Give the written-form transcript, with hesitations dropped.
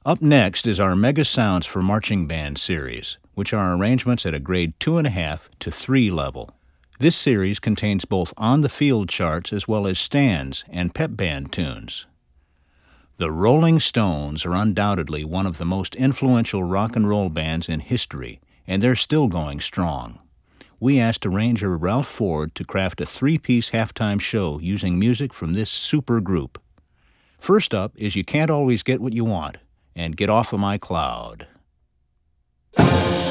Up next is our Mega Sounds for Marching Band series, which are arrangements at a grade 2.5 to 3 level. This series contains both on-the-field charts as well as stands and pep band tunes. The Rolling Stones are undoubtedly one of the most influential rock and roll bands in history, and they're still going strong. We asked arranger Ralph Ford to craft a 3-piece halftime show using music from this super group. First up is You Can't Always Get What You Want, and Get Off of My Cloud.